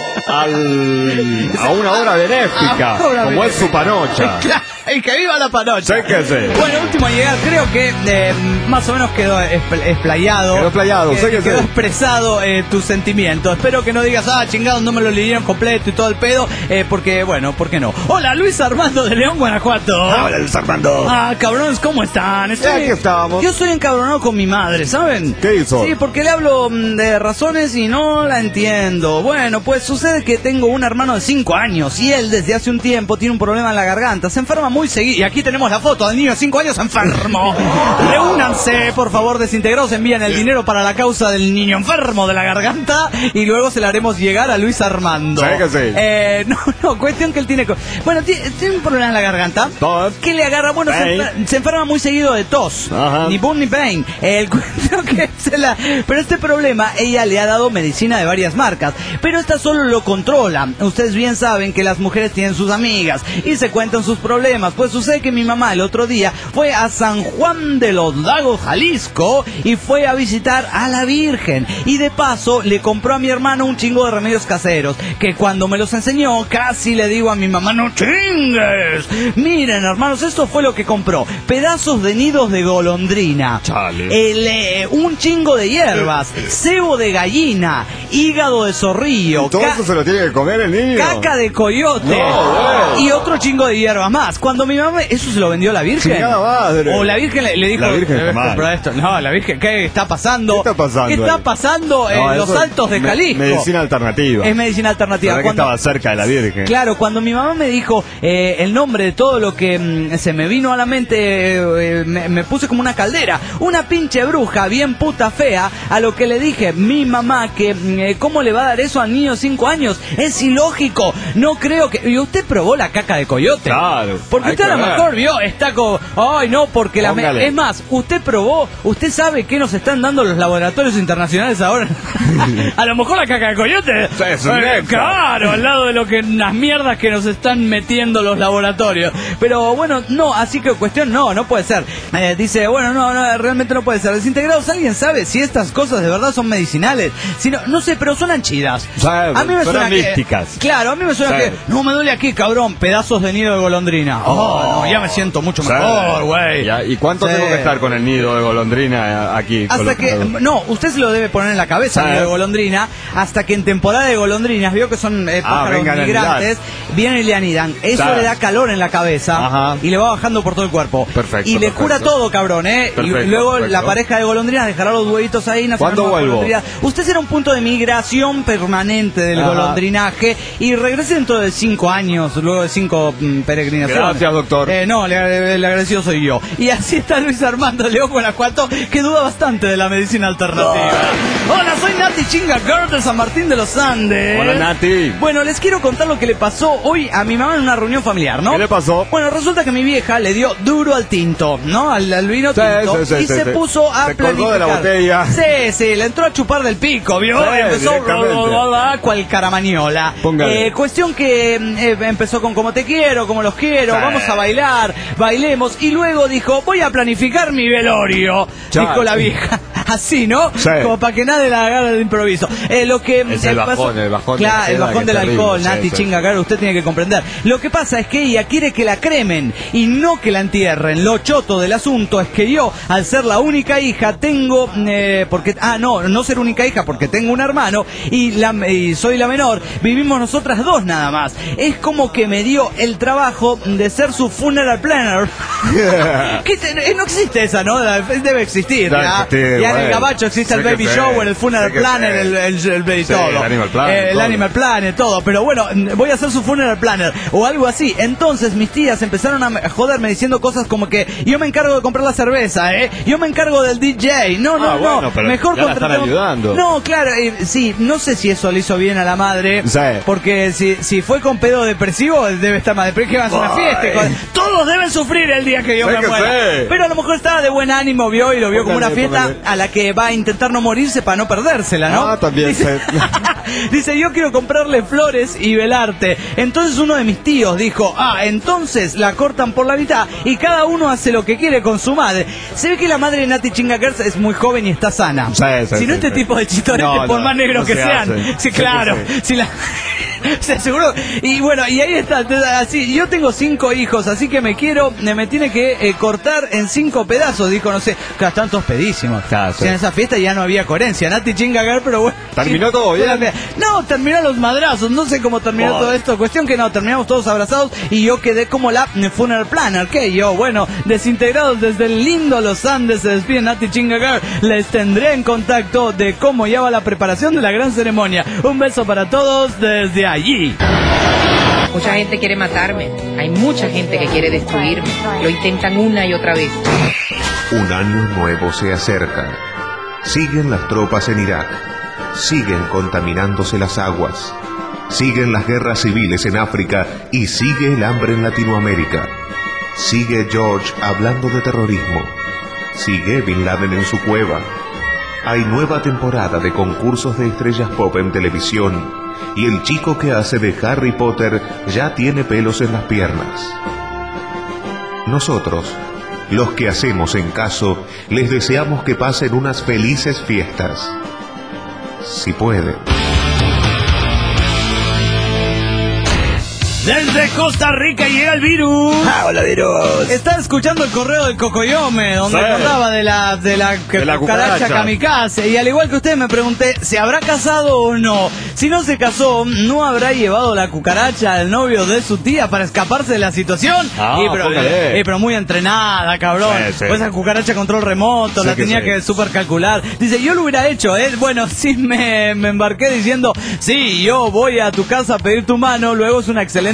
al, a una obra benéfica, como es su panocha. Y que viva la panocha. Sí que sí. Bueno, último a llegar, creo que eh, más o menos quedó explayado. Quedó explayado, que, sé que Quedó sí. expresado eh, tus sentimientos. Espero que no digas, ah, chingados, no me lo leyeron completo y todo el pedo, eh, porque, bueno, ¿por qué no? Hola, Luis Armando de León, Guanajuato. Hola, Luis Armando. Ah, cabrones, ¿cómo están? Estoy... Aquí estábamos. Yo soy encabronado con mi madre, ¿saben? ¿Qué hizo? Sí, porque le hablo de razones y no la entiendo. Bueno, pues sucede que tengo un hermano de cinco años y él desde hace un tiempo tiene un problema en la garganta. Se enferma muy seguido. Y aquí tenemos la foto del niño de cinco años enfermo. Reúnanse, por favor, desintegrados, envían el dinero para la causa del niño enfermo de la garganta y luego se la haremos llegar a Luis Armando. ¿Sabes que sí? Eh, no, no, cuestión que él tiene... Bueno, tiene, tiene un problema en la garganta. Tos. ¿Qué le agarra? Bueno, se, enfer se enferma muy seguido de tos. Ajá. Ni boom ni pain. El cuestión que se la... Pero este problema, ella le ha dado medicina de varias marcas, pero esta solo lo controla. Ustedes bien saben que las mujeres tienen sus amigas y se cuentan sus problemas. Pues sucede que mi mamá el otro día fue a San Juan de los Lagos, Jalisco, y fue a visitar a la Virgen. Y de paso le compró a mi hermano un chingo de remedios caseros, que cuando me los enseñó casi le digo a mi mamá, no chingues. Miren, hermanos, esto fue lo que compró. Pedazos de nidos de golondrina. Chale. El, eh, un chingo de hierbas, cebo de gallina, hígado de zorrillo. ¿Y todo eso se lo tiene que comer el niño? Caca de coyote. No, y otro chingo de hierbas más. Cuando mi mamá, ¿eso se lo vendió la Virgen? Madre. O la Virgen le, le dijo, la Virgen eh, esto. No, la Virgen, ¿qué está pasando? ¿Qué está pasando? ¿Qué está pasando en no, los altos de Jalisco? Me, medicina alternativa. Es medicina alternativa. Cuando, que estaba cerca de la Virgen. Claro, cuando mi mamá me dijo eh, el nombre de todo lo que mm, se me vino a la mente, eh, me, me puse como una caldera. Una pinche bruja, bien puta fea, a lo que le dije, mi mamá, que eh, ¿cómo le va a dar eso al niño de cinco años? Es ilógico. No creo que... ¿Y usted probó la caca de coyote? Claro. Porque porque usted a lo mejor vio, está como, ay no, porque la me... es más, usted probó, usted sabe qué nos están dando los laboratorios internacionales ahora. A lo mejor la caca de coyote. Sí, es un eh, claro, al lado de lo que las mierdas que nos están metiendo los laboratorios. Pero bueno, no, así que cuestión no, no puede ser. Eh, dice, bueno, no, no, realmente no puede ser. Desintegrados, ¿alguien sabe si estas cosas de verdad son medicinales? Si no, no sé, pero suenan chidas. ¿Sabes? A mí me suena místicas. Que, claro, a mí me suena ¿Sabes? que no me duele aquí, cabrón, pedazos de nido de golondrina. Oh, no, ya me siento mucho ¿Sabes? mejor, güey. ¿Y cuánto Sí. tengo que estar con el nido de golondrina aquí? Hasta que, no, usted se lo debe poner en la cabeza, el nido de golondrina, hasta que en temporada de golondrinas, vio que son eh, Ah, pájaros vengan a migrantes, vienen y le anidan. Eso ¿Sabes? le da calor en la cabeza. Ajá. Y le va bajando por todo el cuerpo. Perfecto, Y le perfecto. cura todo, cabrón, ¿eh? Perfecto, y luego perfecto. la pareja de golondrinas dejará los huevitos ahí. ¿Cuándo vuelvo? Usted será un punto de migración permanente del Ajá. golondrinaje y regrese dentro de cinco años, luego de cinco mm, peregrinaciones. Gracias, doctor. Eh, no, le- el agradecido soy yo. Y así está Luis Armando León Guanajuato, que duda bastante de la medicina alternativa. Hola, soy Nati Chinga Girl de San Martín de los Andes. Hola, Nati. Bueno, les quiero contar lo que le pasó hoy a mi mamá en una reunión familiar, ¿no? ¿Qué le pasó? Bueno, resulta que mi vieja le dio duro al tinto, ¿no? Al, al vino Sí, tinto. sí, sí, y sí, se sí. puso a Se colgó de la planificar. botella. Sí, sí, le entró a chupar del pico, ¿vio? Sí, Y empezó directamente. bla, bla, bla, bla, cual caramaniola. Póngale. Eh, cuestión que eh, empezó con como te quiero, como los quiero, Sí. vamos a bailar, bailemos. Y luego dijo, voy a planificar mi velorio, Chao. dijo la vieja. Así, ¿no? Sí. Como para que nadie la agarre de improviso. Eh, lo que Es eh, el pasó- bajón, el bajón de Claro, la el seda, bajón que del es terrible. alcohol, Sí, Nati sí. Chinga, claro, usted tiene que comprender. Lo que pasa es que ella quiere que la cremen y no que la entierren. Lo choto del asunto es que yo, al ser la única hija, tengo, eh, porque, ah, no, no ser única hija porque tengo un hermano y, la, y soy la menor, vivimos nosotras dos nada más. Es como que me dio el trabajo de ser su funeral planner. Que te- eh, no existe esa, ¿no? Debe existir. Debe ya existir, ya en el bueno. gabacho existe Sé el que baby sé, shower, el funeral sé que planner, sé. el, el, el, el Sí, todo. el animal planner, Eh, el todo. animal planner, todo. Pero bueno, voy a hacer su funeral planner o algo así. Entonces mis tías empezaron a joderme diciendo cosas como que yo me encargo de comprar la cerveza, ¿eh? Yo me encargo del D J. No, no, Ah, no. bueno, pero Mejor ya la están contratemos- ayudando. No, claro, eh, sí, no sé si eso le hizo bien a la madre. Sí. Porque si, si fue con pedo depresivo, debe estar más depresivo que va a hacer una Ay. fiesta. y con- Todos deben sufrir el día que yo Sé me que muera. sé. Pero a lo mejor estaba de buen ánimo, vio, y lo vio como una Póngale, fiesta póngale. a la que va a intentar no morirse para no perdérsela, ¿no? Ah, también Dice, sé. dice, yo quiero comprarle flores y velarte. Entonces uno de mis tíos dijo, ah, entonces la cortan por la mitad y cada uno hace lo que quiere con su madre. Se ve que la madre de Nati Chingakers es muy joven y está sana. Sí, sí, si no, sí, este sí. tipo de chitoretes, No, por no, más negros no que se sean. hacen. Sí, Sí que claro. sí. Si la... Se seguro. Y bueno, y ahí está, te- así, yo tengo cinco hijos, así que me quiero, me tiene que eh, cortar en cinco pedazos, dijo, no sé, claro, están todos pedísimos. Claro, O sea, sí. en esa fiesta ya no había coherencia, Nati Chingagar, pero bueno. ¿Terminó todo bien? No, terminó los madrazos, no sé cómo terminó Oh. todo esto, cuestión que no, terminamos todos abrazados y yo quedé como la funeral planner, que yo, bueno, desintegrados desde el lindo Los Andes, se despide Nati Chingagar, les tendré en contacto de cómo ya va la preparación de la gran ceremonia. Un beso para todos desde allí. Mucha gente quiere matarme, hay mucha gente que quiere destruirme, lo intentan una y otra vez. Un año nuevo se acerca. Siguen las tropas en Irak. Siguen contaminándose las aguas. Siguen las guerras civiles en África y sigue el hambre en Latinoamérica. Sigue George hablando de terrorismo. Sigue Bin Laden en su cueva. Hay nueva temporada de concursos de estrellas pop en televisión y el chico que hace de Harry Potter ya tiene pelos en las piernas. Nosotros, los que hacemos en caso, les deseamos que pasen unas felices fiestas. Si pueden. Desde Costa Rica llega el virus. Ah, hola, virus. Está escuchando el correo del Cocoyome, donde Sí. contaba de la, de la, que- De la cucaracha cucaracha. kamikaze. Y al igual que usted me pregunté, ¿se habrá casado o no? Si no se casó, ¿no habrá llevado la cucaracha al novio de su tía para escaparse de la situación? Ah, y, pero, póngale. eh, pero muy entrenada, cabrón. Sí, sí. Pues esa cucaracha control remoto, Sí la que tenía sí. que super calcular. Dice, yo lo hubiera hecho, ¿eh? Bueno, sí me, me embarqué diciendo, sí, yo voy a tu casa a pedir tu mano, luego es una excelente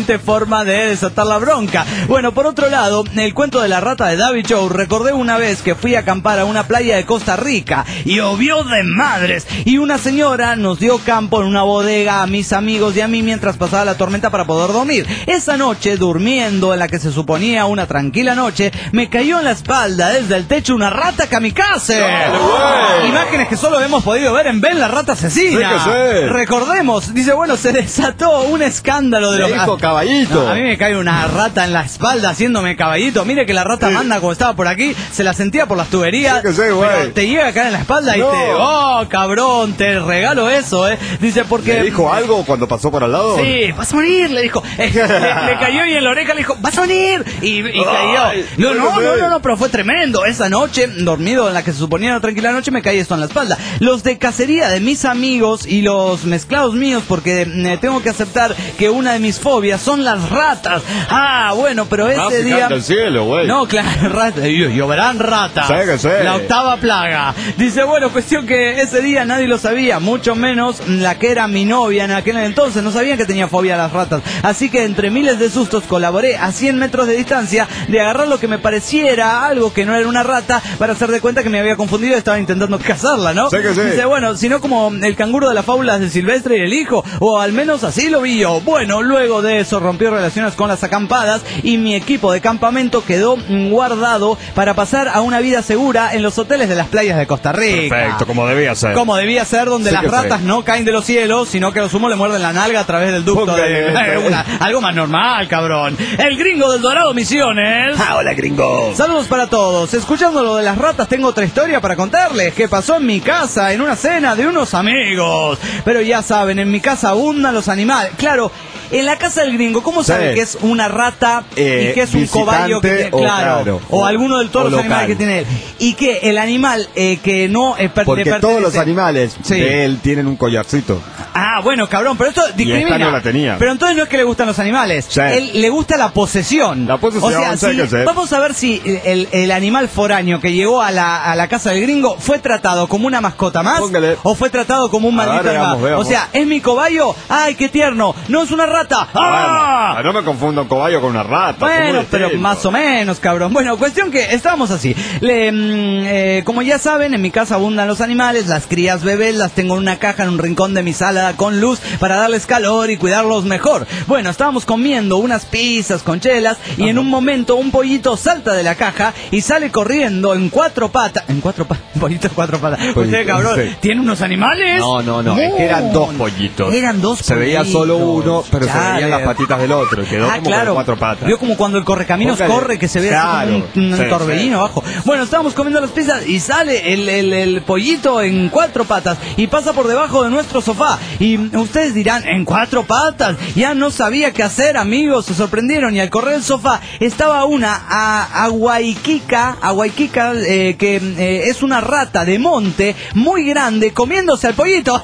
excelente forma de desatar la bronca. Bueno, por otro lado, el cuento de la rata de David Joe. Recordé una vez que fui a acampar a una playa de Costa Rica y llovió de madres. Y una señora nos dio campo en una bodega a mis amigos y a mí mientras pasaba la tormenta para poder dormir. Esa noche, durmiendo en la que se suponía una tranquila noche, me cayó en la espalda desde el techo una rata kamikaze. ¡Oh, Imágenes que solo hemos podido ver en Ben la rata asesina. Sí que sí. Recordemos, dice, bueno, se desató un escándalo de Le los... dijo caballito. No, a mí me cae una rata en la espalda haciéndome caballito. Mire que la rata Sí. manda como estaba por aquí, se la sentía por las tuberías. Sí que sí, güey. Pero te llega a caer en la espalda No. y te... Oh, cabrón, te regalo eso, eh. Dice, porque... ¿Le dijo algo cuando pasó por al lado? Sí, vas a morir, le dijo. Eh, le, le cayó y en la oreja le dijo, vas a morir. Y, y Ay, cayó. No, no, sí. no, no, no, pero fue tremendo. Esa noche, dormido en la que se suponía una tranquila noche, me caí esto en la espalda. Los de cacería de mis amigos y los mezclados míos, porque eh, tengo que aceptar que una de mis fobias son las ratas. Ah, bueno, pero ese Ah, se día... canta el cielo, güey. No, claro, ratas. Lloverán ratas. Sí que sí. La octava plaga. Dice, bueno, cuestión que ese día nadie lo sabía, mucho menos la que era mi novia en aquel entonces. No sabían que tenía fobia a las ratas. Así que entre miles de sustos colaboré a cien metros de distancia de agarrar lo que me pareciera algo que no era una rata para hacer de cuenta que me había confundido y estaba intentando cazarla, ¿no? Sí que sí. Dice, bueno, sino como el canguro de las fábulas de Silvestre y el hijo, o al menos así lo vi yo. Bueno, luego de eso rompió relaciones con las acampadas y mi equipo de campamento quedó guardado para pasar a una vida segura en los hoteles de las playas de Costa Rica. Perfecto, como debía ser. Como debía ser, donde Sí las que ratas sí. no caen de los cielos, sino que a lo sumo le muerden la nalga a través del ducto. Póngale, De, este. una- algo más normal, cabrón. El gringo del Dorado Misiones. Ah, hola, gringo. Saludos para todos. Escuchando lo de las ratas, tengo otra historia para contarles que pasó en mi casa en una cena de unos amigos. Pero ya saben, en mi casa abundan los animales. Claro, en la casa del gringo, ¿cómo sabe Sí. que es una rata Eh, y que es un visitante cobayo que tiene, o claro, claro, o o- alguno de todos o los animales local? que tiene él? Y que el animal eh, que no eh, per- Porque le todos los pertenece- animales Sí. de él tienen un collarcito. Ah, bueno, cabrón, pero esto discrimina. esta no la tenía. Pero entonces no es que le gustan los animales. Sí. Él le gusta la posesión. La posesión, O sea, sí si- que sí. vamos a ver si el, el animal foráneo que llegó a la, a la casa del gringo fue tratado como una mascota más Póngale. o fue tratado como un A maldito ver, animal. veamos, veamos. O sea, ¿es mi cobayo? ¡Ay, qué tierno! ¡No es una rata! ¡Ah! Bueno, no me confundo un cobayo con una rata. son Bueno, muy pero distintos. más o menos, cabrón. Bueno, cuestión que estábamos así. Le, mm, eh, como ya saben, en mi casa abundan los animales, las crías bebés las tengo en una caja en un rincón de mi sala con luz para darles calor y cuidarlos mejor. Bueno, estábamos comiendo unas pizzas con chelas y en un momento un pollito salta de la caja y sale corriendo en cuatro patas. En cuatro patas, un pollito en cuatro patas. Pollito, Usted, cabrón, sí. ¿tiene unos animales? No, no, no, es que eran dos pollitos. Eran dos Se veía pollitos. solo uno, pero se Chale. veían las patitas del otro. Quedó Ah, como claro. con cuatro patas. Vio como cuando el correcaminos Póngale. corre, que se ve Claro. así como un, un Sí, torbellino sí. abajo. Bueno, estábamos comiendo las pizzas y sale el, el- el pollito en cuatro patas y pasa por debajo de nuestro sofá. Y ustedes dirán, ¿en cuatro patas? Ya no sabía qué hacer, amigos. Se sorprendieron y al correr el sofá estaba una a, aguaiquica, aguaiquica eh, que eh, es una rata de monte muy grande comiéndose al pollito.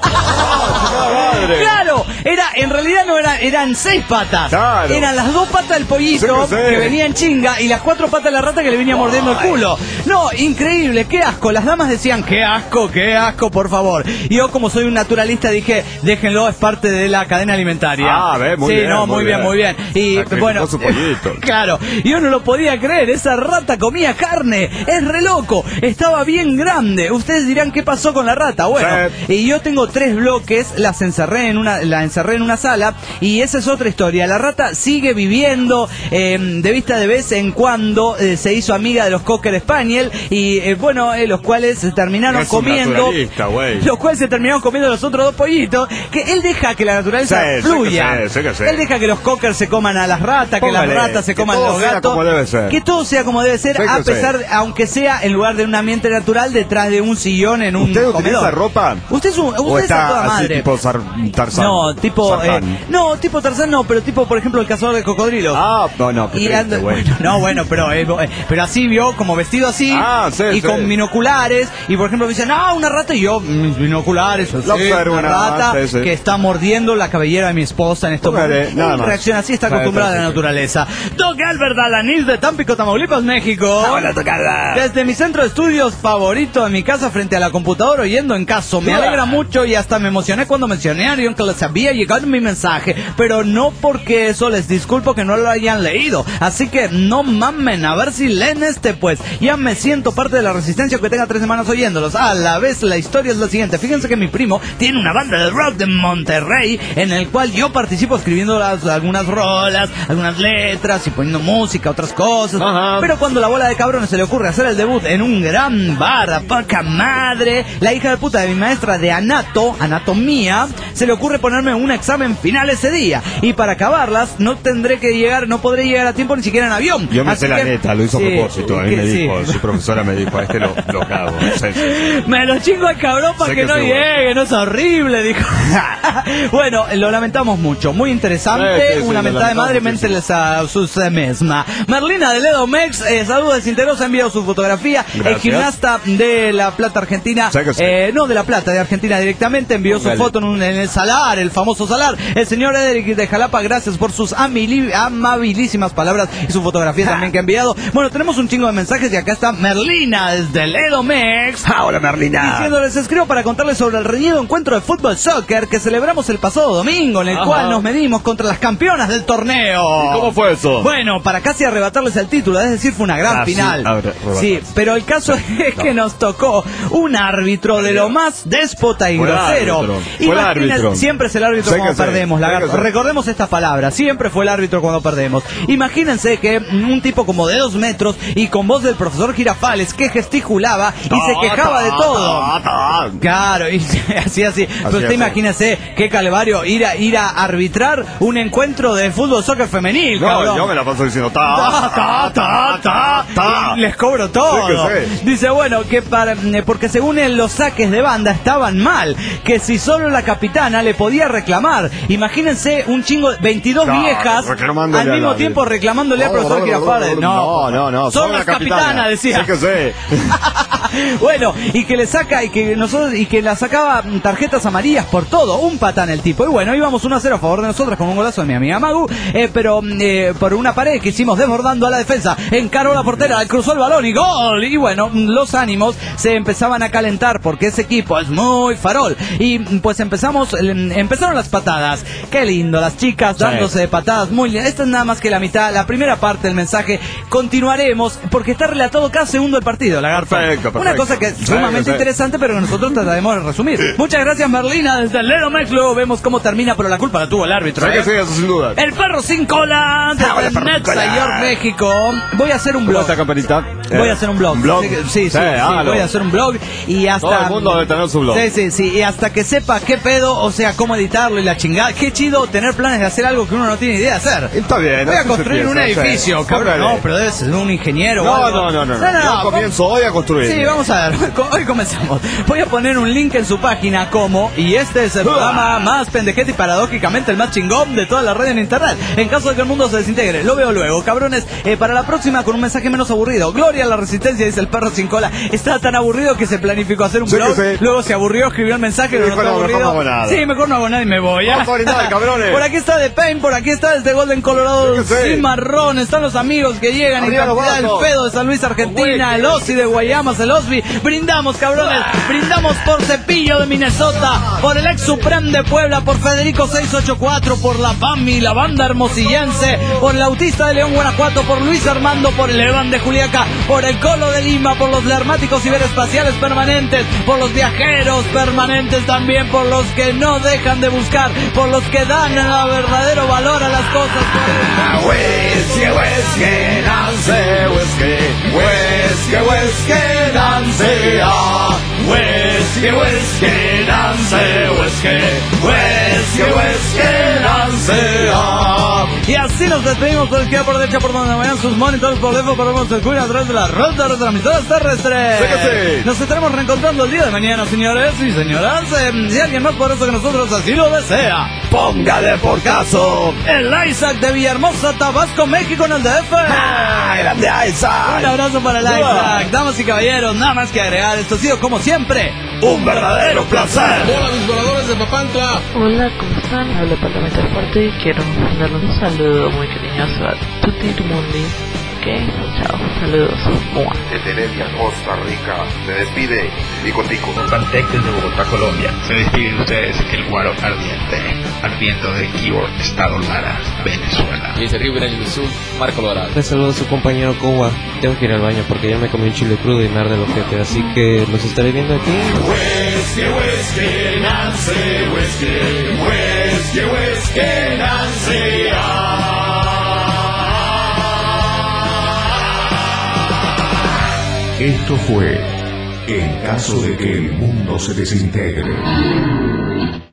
madre! Claro, era, en realidad no era, eran seis patas. Claro. Eran las dos patas del pollito Sí que sí. que venía en chinga y las cuatro patas de la rata que le venía mordiendo el culo. No, increíble, qué asco. Las damas decían, qué asco, qué asco, por favor. Y yo, como soy un naturalista, dije, déjenlo, es parte de la cadena alimentaria. Ah, ve, muy sí, bien, no, muy muy bien, bien. muy bien. Y Sacrificó bueno, su pollito. claro, yo no lo podía creer, esa rata comía carne, es re loco, estaba bien grande. Ustedes dirán, ¿qué pasó con la rata? Bueno, Sí. y yo tengo tres bloques, las encerré en una, la encerré en una sala y esa es otra historia. La rata sigue viviendo eh, de vista de vez en cuando, eh, se hizo amiga de los Cocker Spaniel y eh, bueno, eh, los cuales se terminaron Es un comiendo, naturalista, güey. los cuales se terminaron comiendo los otros dos pollitos, que él deja que la naturaleza Sí, sí que fluya. sí, sí que sí. Él deja que los Cocker se coman a las ratas, que Póngale, las ratas se que coman a todo los sea gatos, como debe ser. que todo sea como debe ser, Sí que a sí. pesar, aunque sea en lugar de un ambiente natural, detrás de un sillón en un ¿Usted utiliza comedor. ropa? Usted es un, usted ¿O es a está toda así madre. tipo Sar- Tarzán? No, tipo, eh, Sartán. no, tipo Tarzán no, pero tipo, por ejemplo, el cazador de cocodrilos. Ah, no, no, qué Y triste, anda- güey. bueno, no, bueno, pero, eh, eh, pero así vio, como vestido así, Ah, sí, y sí. con binoculares, y por ejemplo me dicen, ah, una rata, y yo, mis binoculares, así, La observo una nada más, rata, Sí, sí. que está mordiendo la cabellera de mi esposa en estos momentos. Nada más. Reacciona así, está acostumbrada a la naturaleza. Doc Albert Alanis de Tampico, Tamaulipas, México. Hola, tocada. Desde mi centro de estudios favorito en mi casa frente a la computadora oyendo en caso. Me alegra mucho y hasta me emocioné cuando mencionaron que les había llegado mi mensaje. Pero no porque eso les disculpo que no lo hayan leído. Así que no mamen, a ver si leen este pues. Ya me siento parte de la resistencia que tenga tres semanas oyéndolos. A la vez la historia es la siguiente. Fíjense que mi primo tiene una banda de rock de Monterrey en el cual yo participo escribiendo las, algunas rolas, algunas letras y poniendo música, otras cosas. Ajá. Pero cuando la bola de cabrones se le ocurre hacer el debut en un gran bar a poca madre, la hija de puta de mi maestra de anato, anatomía, se le ocurre ponerme un examen final ese día. Y para acabarlas no tendré que llegar, no podré llegar a tiempo ni siquiera en avión. Yo me Así sé la que, neta, lo hizo sí, a propósito. A mí que, me dijo, sí. su profesora me dijo, a este lo, lo cago. Sí, sí. Me lo chingo al cabrón para que, que no llegue, no es horrible, dijo. Bueno, lo lamentamos mucho, muy interesante, Sí, sí, sí, una mentada de madre, ménteles a sus eh, misma. Merlina de Ledo Mex, eh, saludos desinteresos, ha enviado su fotografía. El gimnasta de La Plata, Argentina, sí, sí. Eh, no de La Plata, de Argentina directamente, envió su foto en, un, en el Salar, el famoso Salar. El señor Ederic de Jalapa, gracias por sus amili, amabilísimas palabras y su fotografía también que ha enviado. Bueno, tenemos un chingo de mensajes y acá está Merlina desde Ledo Mex. Ah, hola, Merlina. Diciéndoles, escribo para contarles sobre el reñido encuentro de fútbol soccer que celebramos el pasado domingo, en el Ajá. cual nos medimos contra las campeonas del torneo. ¿Y cómo fue eso? Bueno, para casi arrebatarles el título, es decir, fue una gran ah, final. Sí, sí, pero el caso es que nos tocó un árbitro de lo más déspota y fue grosero. Fue el árbitro. Siempre es el árbitro sé cuando perdemos, lagarto. Recordemos estas palabras, siempre fue el árbitro cuando perdemos. Imagínense que un tipo como de dos metros y con voz del profesor Girafales que gesticulaba y se quejaba de todo. Claro, y así, así. Pero usted imagínese qué calvario ir a, ir a arbitrar un encuentro de fútbol soccer femenil, no, cabrón. Yo me la paso diciendo ta, ta, ta, ta, ta. Les cobro todo. Sí que dice, bueno, que para, porque según él los saques de banda estaban mal, que si solo la capitana le podía reclamar. Imagínense un chingo, veintidós no, viejas al mismo tiempo reclamándole no, al profesor no, Girafales. No, no, no, no. Son las capitanas, capitana, decía. Sí que sé. Bueno, y que le saca, y que nosotros, y que la sacaba tarjetas amarillas por todo, un patán el tipo. Y bueno, íbamos uno a cero a favor de nosotras con un golazo de mi amiga Magu, eh, pero eh, por una pared que hicimos desbordando a la defensa, encaró la portera, cruzó el balón y ¡gol! Y bueno, los ánimos se empezaban a calentar porque ese equipo es muy farol. Y pues empezamos, empezaron las patadas. Qué lindo, las chicas sí. dándose patadas muy lindas. Esta es nada más que la mitad, la primera parte del mensaje. Continuaremos porque está relatado cada segundo del partido, lagarto. Perfecto, perfecto. Una cosa que es sumamente sí, interesante, pero que nosotros trataremos de resumir. Muchas gracias, Merlina, desde el Ledo Mex. Luego vemos cómo termina, pero la culpa la tuvo el árbitro. Sí, ¿eh? sí, eso sin duda. El perro sin cola, desde Nueva York, México. Voy a hacer un blog. ¿Esta campanita? Voy a hacer un blog. ¿Un blog? Sí, sí, sí, sí, voy a hacer un blog y hasta... Todo el mundo debe tener su blog. Sí, sí, sí, y hasta que sepa qué pedo, o sea, cómo editarlo y la chingada. Qué chido tener planes de hacer algo que uno no tiene idea de hacer. Está bien. Voy a construir un edificio, cabrón. No, pero debe ser un ingeniero no, o algo. No, no, no, no. no, no, Yo no comienzo hoy a construir. Sí, vamos a ver. Hoy comenzamos. Voy a poner un link en su página como, y este es el programa más pendejete y paradójicamente el más chingón de toda la red en internet. En caso de que el mundo se desintegre, lo veo luego, cabrones. Eh, para la próxima con un mensaje menos aburrido. Gloria a la resistencia, dice el perro sin cola. Estaba tan aburrido que se planificó hacer un sí, blog. Sí. Luego se aburrió, escribió el mensaje, sí, no está aburrido. Mejor no hago sí, mejor no hago nada y me voy. No, no, nada, cabrones. Por aquí está The Pain, por aquí está desde Golden, Colorado, sí, sí. Cimarrón. Están los amigos que llegan en cantidad. El Pedo de San Luis, Argentina. El Ozzy de Guayamas, el Osby. Brindamos, cabrones. Brindamos por Cepillo de Minnesota, por el ex Suprem de Puebla, por Federico seiscientos ochenta y cuatro, por la P A M I, la banda hermosillense, por el Autista de León, Guanajuato, por Luis Armando, por el Evan de Juliaca, por el Colo de Lima, por los lermáticos ciberespaciales permanentes, por los viajeros permanentes también, por los que no dejan de buscar, por los que dan el verdadero valor a las cosas. Whisky, whisky, dance, whisky, whisky, whisky, dance, ah. Whisky, whisky, dance, whisky, whisky, whisky, dance, ah. Y así nos despedimos por izquierda, por derecha, por donde vayan sus monitores, por debajo, por el culo, a través de la ronda de transmisoras terrestres. Sí que sí. Nos estaremos reencontrando el día de mañana, señores y señoras. Eh, si alguien más poderoso que nosotros así lo desea, póngale por caso. El Isaac de Villahermosa, Tabasco, México, en el D F. ¡Ah, grande Isaac! Un abrazo para el Isaac. Damas y caballeros, nada más que agregar. Esto ha sido como siempre un verdadero placer. Hola, mis voladores de Papantla. Hola, ¿cómo están? Hablo Departamento del Fuerte y quiero mandarle un saludo muy cariñoso a Tutti Mundi. Ok, chao, saludos. Mua. Desde Heredia, Costa Rica, se despide Tico Tico. Pantec desde Bogotá, Colombia. Se despide de ustedes el Guaro Ardiente, al viento de Kibor, Estado Lara, Venezuela. Y desde Río Grande do Sul, Marco Lorado. Les saludo a su compañero Kowa. Tengo que ir al baño porque ya me comí un chile crudo y me arde el ojete, así que los estaré viendo aquí. Whisky, whisky, Nancy, whisky, whisky, whisky, Nancy. Esto fue En caso de que el mundo se desintegre.